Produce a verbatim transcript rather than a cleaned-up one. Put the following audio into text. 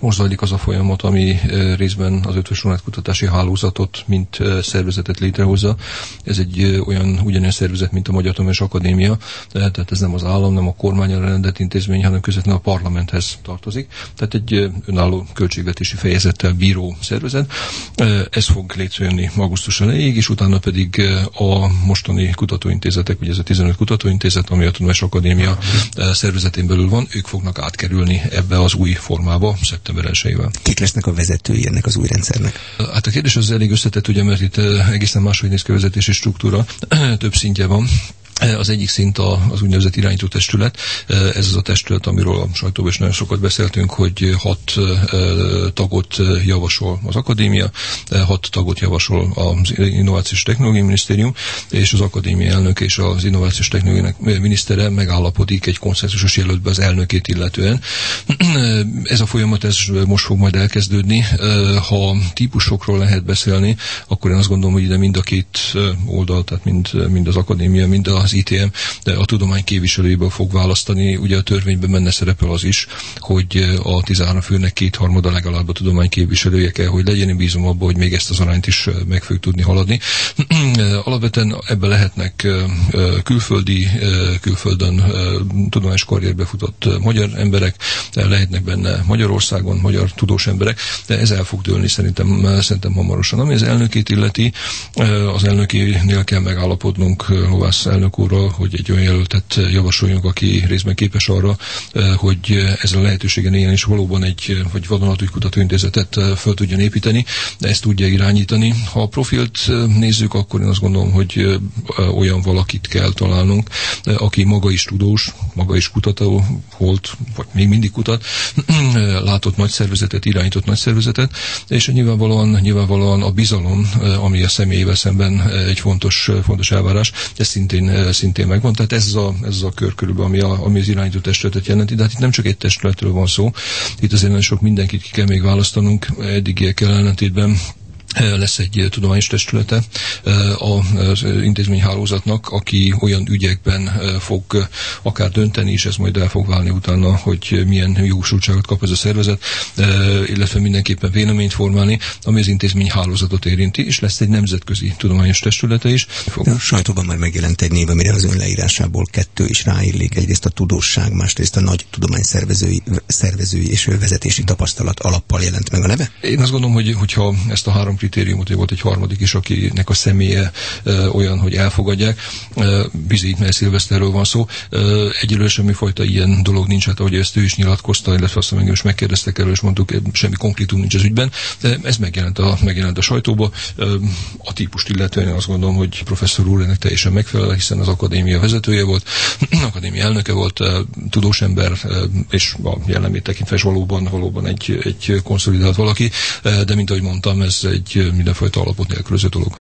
most zajlik az a folyamat, ami részben az Eötvös Loránd Kutatási Hálózatot, mint szervezetet létrehozza. Ez egy olyan ugyanilyen szervezet, mint a Magyar Tudományos Akadémia, tehát ez nem az állam, nem a kormányra rendelt intézmény, hanem közvetlenül a parlamenthez tartozik. Tehát egy önálló költségvetési fejezettel bíró szervezet. Ez fog létrejönni augusztus elejéig, és utána pedig a mostani kutatóintézetek, ugye ez a tizenöt kutatóintézet, ami a Tudományos Akadémia szervezetén belül van, ők fognak átkerülni ebbe az új formába szeptember elsejével. Kik lesznek a vezetői ennek az új rendszernek? Hát a kérdés az elég összetett, ugye, mert itt egészen máshogy néz ki a vezetési struktúra, több szintje van. Az egyik szint az úgynevezett irányító testület. Ez az a testület, amiről a sajtóban is nagyon sokat beszéltünk, hogy hat tagot javasol az akadémia, hat tagot javasol az Innovációs Technológiai Minisztérium, és az akadémia elnök és az Innovációs Technológiai Minisztere megállapodik egy konszenzusos jelöltbe az elnökét illetően. Ez a folyamat ez most fog majd elkezdődni. Ha típusokról lehet beszélni, akkor én azt gondolom, hogy ide mind a két oldal, tehát mind, mind az akadémia, mind az I T M, de a tudomány képviselőjéből fog választani. Ugye a törvényben benne szerepel az is, hogy a tizenhárom főnek kétharmada legalább a tudomány képviselője kell, hogy legyen. Én bízom abban, hogy még ezt az arányt is meg fog tudni haladni. Alapvetően ebben lehetnek külföldi, külföldön tudományos karrierbe futott magyar emberek, lehetnek benne Magyarországon magyar tudós emberek, de ez el fog dőlni szerintem, szerintem hamarosan. Ami az elnökét illeti, az elnökénél kell megállapodnunk Lovász elnök úrral, hogy egy olyan jelöltet javasoljunk, aki részben képes arra, hogy ezzel a lehetőségen éljen, és valóban egy, vagy vadonatúj kutatóintézetet föl tudjon építeni, de ezt tudja irányítani. Ha a profilt nézzük, akkor én azt gondolom, hogy olyan valakit kell találnunk, aki maga is tudós, maga is kutató volt, vagy még mindig kutat, látott nagy szervezetet, irányított nagy szervezetet, és nyilvánvalóan, nyilvánvalóan a bizalom, ami a személyével szemben egy fontos, fontos elvárás, ez szintén, szintén megvan. Tehát ez a, ez a kör körülbelül, ami, a, ami az irányító testületet jelenti. De hát itt nem csak egy testületről van szó, itt azért nagyon sok mindenkit ki kell még választanunk, eddigiekkel ellentétben. Lesz egy tudományos testülete az intézményhálózatnak, aki olyan ügyekben fog akár dönteni, és ez majd el fog válni utána, hogy milyen jogosultságot kap ez a szervezet, illetve mindenképpen véleményt formálni, ami az intézményhálózatot érinti, és lesz egy nemzetközi tudományos testülete is. A sajtóban már megjelent egy név, amire az ön leírásából kettő is ráillik, egyrészt a tudósság, másrészt a nagy tudományszervezői szervezői és vezetési tapasztalat alappal jelent meg a neve? Én azt gondolom, hogy hogyha ezt a három kritériumot, hogy volt egy harmadik is, akinek a személye ö, olyan, hogy elfogadják. Bizi Szilveszterről van szó. Ö, egyelőre semmifajta ilyen dolog nincs, hát ahogy ezt ő is nyilatkozta, illetve azt engem is megkérdeztek erről, és mondtuk, semmi konkrétum nincs az ügyben, de ez megjelent a, megjelent a sajtóba. Ö, a típust illetően azt gondolom, hogy professzor úr ennek teljesen megfelel, hiszen az akadémia vezetője volt, akadémia elnöke volt, tudós ember, és a jellemét tekintve valóban, valóban egy, egy konszolidált valaki, de mint ahogy mondtam, ez egy mindenfajta alapot nélkülöző dolog.